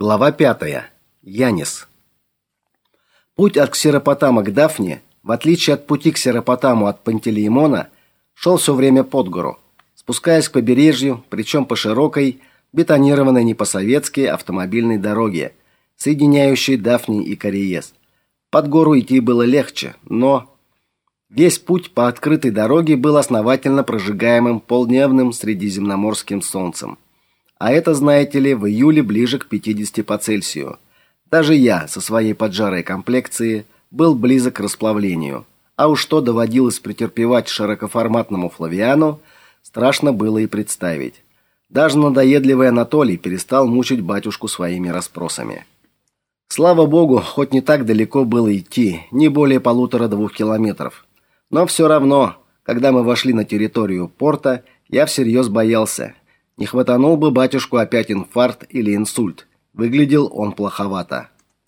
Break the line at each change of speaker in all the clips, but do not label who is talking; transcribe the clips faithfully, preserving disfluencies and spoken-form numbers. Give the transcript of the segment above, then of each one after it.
Глава пятая. Янис. Путь от Ксеропотама к Дафне, в отличие от пути к Ксеропотаму от Пантелеймона, шел все время под гору, спускаясь к побережью, причем по широкой, бетонированной не по-советски автомобильной дороге, соединяющей Дафни и Кариес. Под гору идти было легче, но весь путь по открытой дороге был основательно прожигаемым полдневным средиземноморским солнцем. А это, знаете ли, в июле ближе к пятидесяти по Цельсию. Даже я, со своей поджарой комплекцией, был близок к расплавлению. А уж что доводилось претерпевать широкоформатному Флавиану, страшно было и представить. Даже надоедливый Анатолий перестал мучить батюшку своими расспросами. Слава богу, хоть не так далеко было идти, не более полутора-двух километров. Но все равно, когда мы вошли на территорию порта, я всерьез боялся. Не хватанул бы батюшку опять инфаркт или инсульт. Выглядел он плоховато.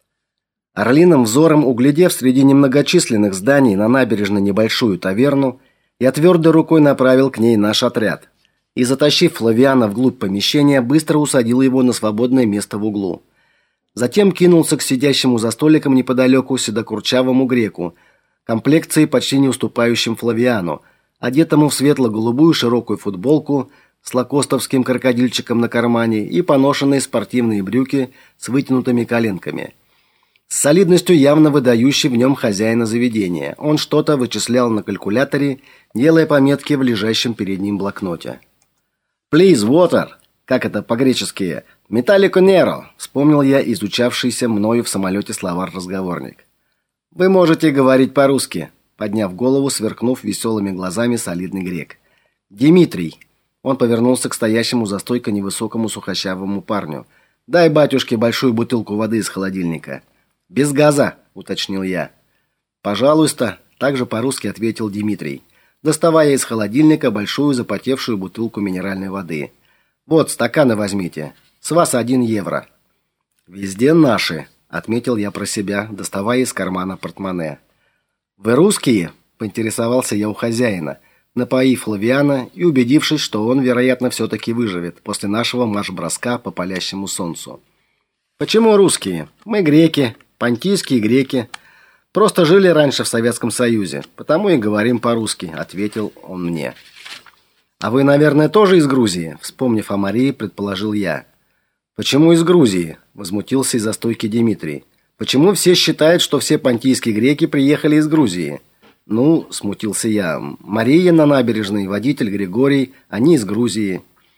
Орлиным взором углядев среди немногочисленных зданий на набережной небольшую таверну, я твердой рукой направил к ней наш отряд. И, затащив Флавиана вглубь помещения, быстро усадил его на свободное место в углу. Затем кинулся к сидящему за столиком неподалеку седокурчавому греку, комплекцией почти не уступающим Флавиану, одетому в светло-голубую широкую футболку с лакостовским крокодильчиком на кармане и поношенные спортивные брюки с вытянутыми коленками. С солидностью, явно выдающей в нем хозяина заведения, он что-то вычислял на калькуляторе, делая пометки в лежащем перед ним блокноте. «Please, water!» Как это по-гречески? «Metallico nero», вспомнил я изучавшийся мною в самолете словарь-разговорник. «Вы можете говорить по-русски», подняв голову, сверкнув веселыми глазами солидный грек. «Дмитрий». Он повернулся к стоящему за стойкой невысокому сухощавому парню. «Дай батюшке большую бутылку воды из холодильника». «Без газа», — уточнил я. «Пожалуйста», — также по-русски ответил Дмитрий, доставая из холодильника большую запотевшую бутылку минеральной воды. «Вот, стаканы возьмите. С вас один евро». «Везде наши», — отметил я про себя, доставая из кармана портмоне. «Вы русские?» — поинтересовался я у хозяина, напоив Флавиана и убедившись, что он, вероятно, все-таки выживет после нашего марш-броска по палящему солнцу. «Почему русские? Мы греки, понтийские греки. Просто жили раньше в Советском Союзе, потому и говорим по-русски», — ответил он мне. «А вы, наверное, тоже из Грузии?» — вспомнив о Марии, предположил я. «Почему из Грузии?» — возмутился из-за стойки Дмитрий. «Почему все считают, что все понтийские греки приехали из Грузии?» «Ну, — смутился я, — Мария на набережной, водитель Григорий, они из Грузии».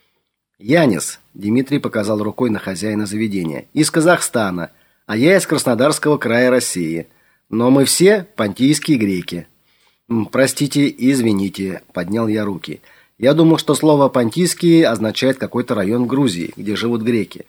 «Янис», — Дмитрий показал рукой на хозяина заведения, — «из Казахстана, а я из Краснодарского края России. Но мы все понтийские греки». «Простите, извините», — поднял я руки. «Я думал, что слово «понтийские» означает какой-то район Грузии, где живут греки».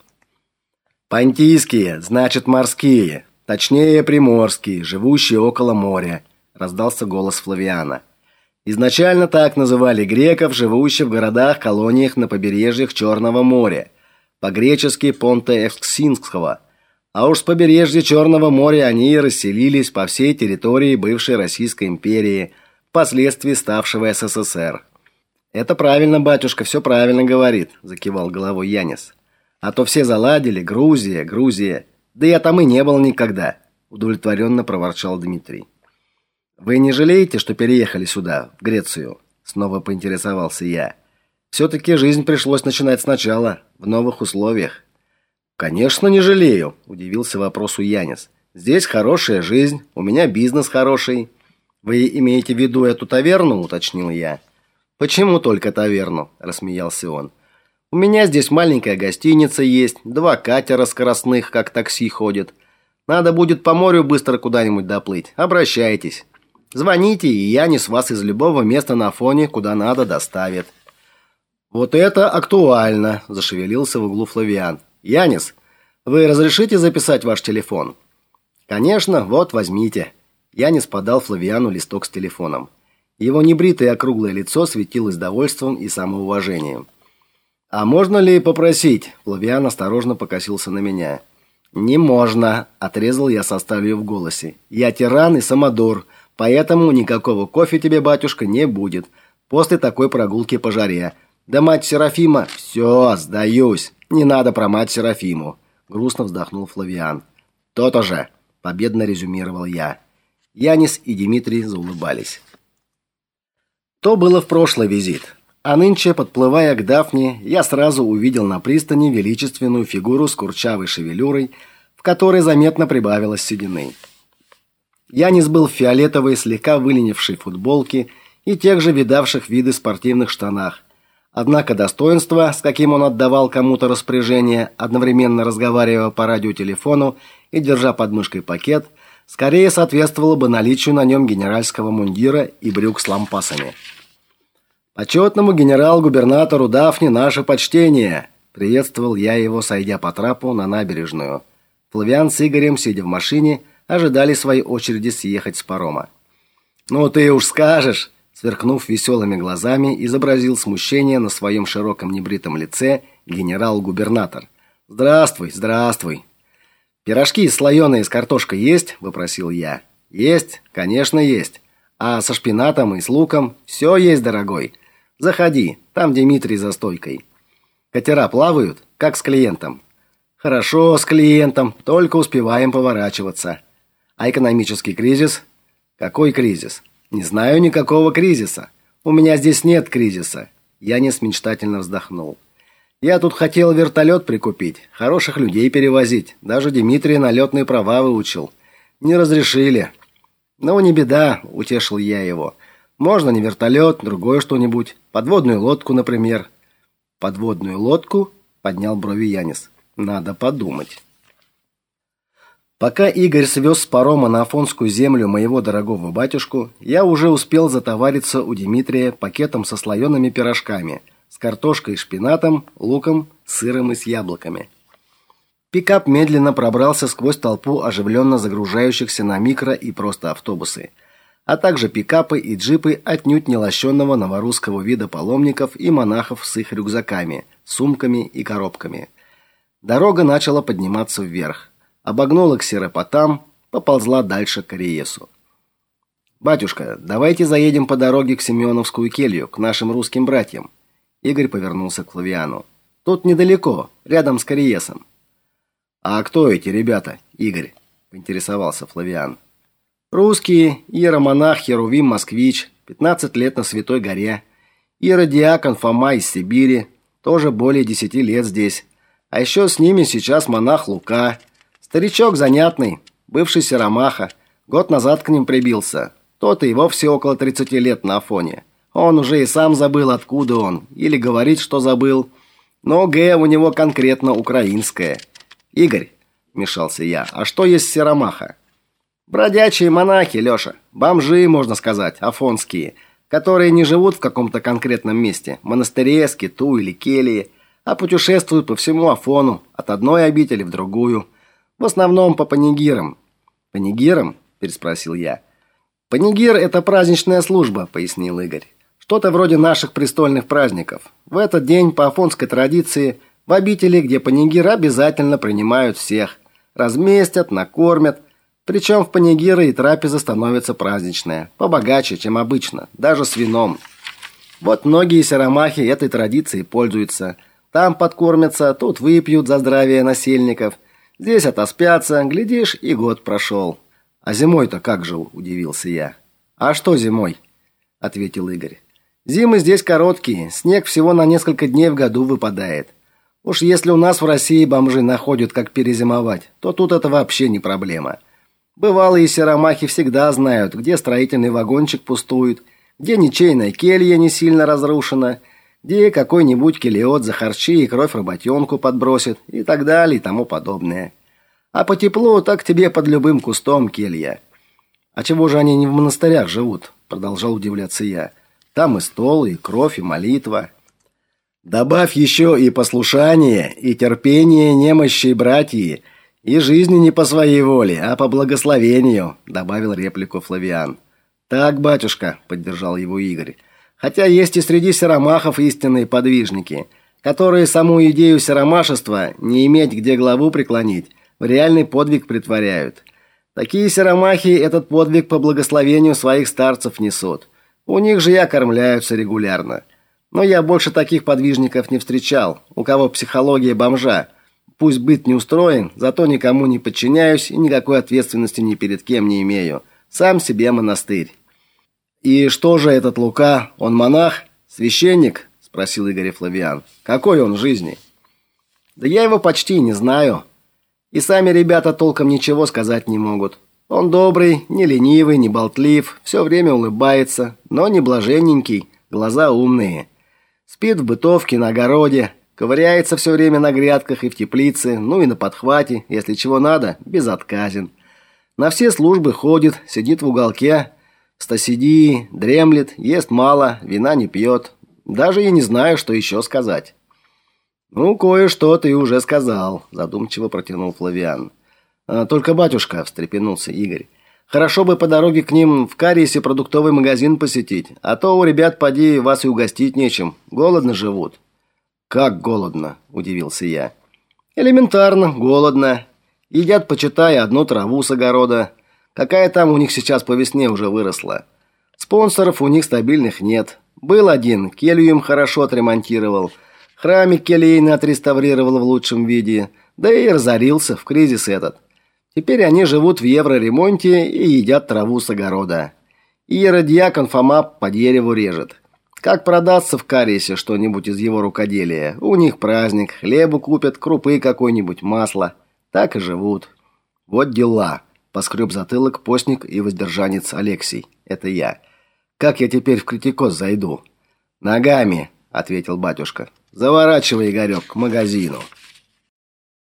«Понтийские, значит, морские, точнее, приморские, живущие около моря», — раздался голос Флавиана. «Изначально так называли греков, живущих в городах-колониях на побережьях Черного моря, по-гречески Понте Евксинского. А уж с побережья Черного моря они и расселились по всей территории бывшей Российской империи, впоследствии ставшего СССР». «Это правильно, батюшка, все правильно говорит», — закивал головой Янис. «А то все заладили, Грузия, Грузия. Да я там и не был никогда», — удовлетворенно проворчал Дмитрий. «Вы не жалеете, что переехали сюда, в Грецию?» — снова поинтересовался я. «Все-таки жизнь пришлось начинать сначала, в новых условиях». «Конечно, не жалею», — удивился вопросу Янис. «Здесь хорошая жизнь, у меня бизнес хороший». «Вы имеете в виду эту таверну?» — уточнил я. «Почему только таверну?» — рассмеялся он. «У меня здесь маленькая гостиница есть, два катера скоростных, как такси ходят. Надо будет по морю быстро куда-нибудь доплыть. Обращайтесь. Звоните, и Янис вас из любого места на Афоне куда надо доставит». «Вот это актуально!» – зашевелился в углу Флавиан. «Янис, вы разрешите записать ваш телефон?» «Конечно, вот, возьмите». Янис подал Флавиану листок с телефоном. Его небритое округлое лицо светилось довольством и самоуважением. «А можно ли попросить?» – Флавиан осторожно покосился на меня. «Не можно», – отрезал я со сталью в голосе. «Я тиран и самодур, поэтому никакого кофе тебе, батюшка, не будет после такой прогулки по жаре. Да мать Серафима, все, сдаюсь. Не надо про мать Серафиму. грустно вздохнул Флавиан. То-то же, победно резюмировал я. Янис и Дмитрий заулыбались. То было в прошлый визит. А нынче, подплывая к Дафне, я сразу увидел на пристани величественную фигуру с курчавой шевелюрой, в которой заметно прибавилось седины. Янис был в фиолетовой, слегка выленившей футболке и тех же видавших виды спортивных штанах. Однако достоинство, с каким он отдавал кому-то распоряжение, одновременно разговаривая по радиотелефону и держа под мышкой пакет, скорее соответствовало бы наличию на нем генеральского мундира и брюк с лампасами. «Почетному генерал-губернатору Дафни наше почтение!» – приветствовал я его, сойдя по трапу на набережную. Флавиан с Игорем, сидя в машине, ожидали своей очереди съехать с парома. «Ну ты уж скажешь!» – сверкнув веселыми глазами, изобразил смущение на своем широком небритом лице генерал-губернатор. «Здравствуй, здравствуй!» «Пирожки слоеные с картошкой есть?» – вопросил я. «Есть, конечно, есть. А со шпинатом и с луком все есть, дорогой. Заходи, там Дмитрий за стойкой. Катера плавают, как с клиентом?» «Хорошо, с клиентом, только успеваем поворачиваться. А экономический кризис?» «Какой кризис?» «Не знаю никакого кризиса. У меня здесь нет кризиса». Янис мечтательно вздохнул. «Я тут хотел вертолет прикупить, хороших людей перевозить. Даже Дмитрий на летные права выучил. Не разрешили». «Ну, не беда», – утешил я его. «Можно не вертолет, другое что-нибудь. Подводную лодку, например». «Подводную лодку?» – поднял брови Янис. «Надо подумать». Пока Игорь свез с парома на Афонскую землю моего дорогого батюшку, я уже успел затовариться у Дмитрия пакетом со слоеными пирожками, с картошкой и шпинатом, луком, сыром и с яблоками. Пикап медленно пробрался сквозь толпу оживленно загружающихся на микро и просто автобусы, а также пикапы и джипы отнюдь не лощенного новорусского вида паломников и монахов с их рюкзаками, сумками и коробками. Дорога начала подниматься вверх, обогнула Ксеропотам, поползла дальше к Ариесу. «Батюшка, давайте заедем по дороге к Симеоновскую келью, к нашим русским братьям». Игорь повернулся к Флавиану. «Тут недалеко, рядом с Ариесом». «А кто эти ребята, Игорь?» – поинтересовался Флавиан. «Русские, иеромонах Херувим Москвич, пятнадцать лет на Святой горе. Иеродиакон Фома из Сибири, тоже более десяти лет здесь. А еще с ними сейчас монах Лука. Старичок занятный, бывший Серомаха, год назад к ним прибился. Тот и вовсе около тридцати лет на Афоне. Он уже и сам забыл, откуда он, или говорит, что забыл. Но Г у него конкретно украинское». «Игорь», – вмешался я, – «а что есть Серомаха?» «Бродячие монахи, Леша, бомжи, можно сказать, афонские, которые не живут в каком-то конкретном месте, монастыре, скиту или келье, а путешествуют по всему Афону, от одной обители в другую, в основном по панигирам». «Панигирам?» – переспросил я. «Панигир – это праздничная служба», – пояснил Игорь. «Что-то вроде наших престольных праздников. В этот день, по афонской традиции, в обители, где панигир, обязательно принимают всех. Разместят, накормят. Причем в панигиры и трапеза становится праздничная, побогаче, чем обычно, даже с вином. Вот многие серомахи этой традицией пользуются. Там подкормятся, тут выпьют за здравие насельников. Здесь отоспятся, глядишь, и год прошел». «А зимой-то как жил?» – удивился я. «А что зимой?» – ответил Игорь. «Зимы здесь короткие, снег всего на несколько дней в году выпадает. Уж если у нас в России бомжи находят, как перезимовать, то тут это вообще не проблема. Бывалые серомахи всегда знают, где строительный вагончик пустует, где ничейная келья не сильно разрушена, где какой-нибудь келиот за харчи и кровь работенку подбросит и так далее и тому подобное. А по теплу так тебе под любым кустом келья». «А чего же они не в монастырях живут?» – продолжал удивляться я. «Там и стол, и кровь, и молитва». «Добавь еще и послушание, и терпение немощей братьи, и жизни не по своей воле, а по благословению», – добавил реплику Флавиан. «Так, батюшка», – поддержал его Игорь. «Хотя есть и среди серомахов истинные подвижники, которые саму идею серомашества, не иметь где главу преклонить, в реальный подвиг притворяют. Такие серомахи этот подвиг по благословению своих старцев несут. У них же и окормляются регулярно. Но я больше таких подвижников не встречал, у кого психология бомжа. пусть быт не устроен, зато никому не подчиняюсь и никакой ответственности ни перед кем не имею. Сам себе монастырь. И что же этот Лука? Он монах? Священник? Спросил Игорь Флавиан. Какой он в жизни? Да я его почти не знаю. И сами ребята толком ничего сказать не могут. Он добрый, не ленивый, не болтлив, все время улыбается, но не блаженненький, глаза умные. Спит в бытовке, на огороде, ковыряется все время на грядках и в теплице, ну и на подхвате, если чего надо, безотказен. На все службы ходит, сидит в уголке, стасиди, дремлет, ест мало, вина не пьет. Даже и не знаю, что еще сказать. Ну, кое-что ты уже сказал, задумчиво протянул Флавиан. А, только, батюшка, встрепенулся Игорь. Хорошо бы по дороге к ним в Кариесе продуктовый магазин посетить, а то у ребят поди вас и угостить нечем. Голодно живут. Как голодно, удивился я. Элементарно, голодно. Едят, почитай, одну траву с огорода. Какая там у них сейчас по весне уже выросла. Спонсоров у них стабильных нет. Был один, келью им хорошо отремонтировал. Храмик келейный отреставрировал в лучшем виде. Да и разорился в кризис этот. Теперь они живут в евроремонте и едят траву с огорода. Иеродьякон Фома по дереву режет. Как продастся в Кариесе что-нибудь из его рукоделия? У них праздник, хлебу купят, крупы какой-нибудь, масло. Так и живут. Вот дела. Поскреб затылок постник и воздержанец Алексей. Это я. Как я теперь в Критикос зайду? Ногами, ответил батюшка. Заворачивай, Игорек, к магазину.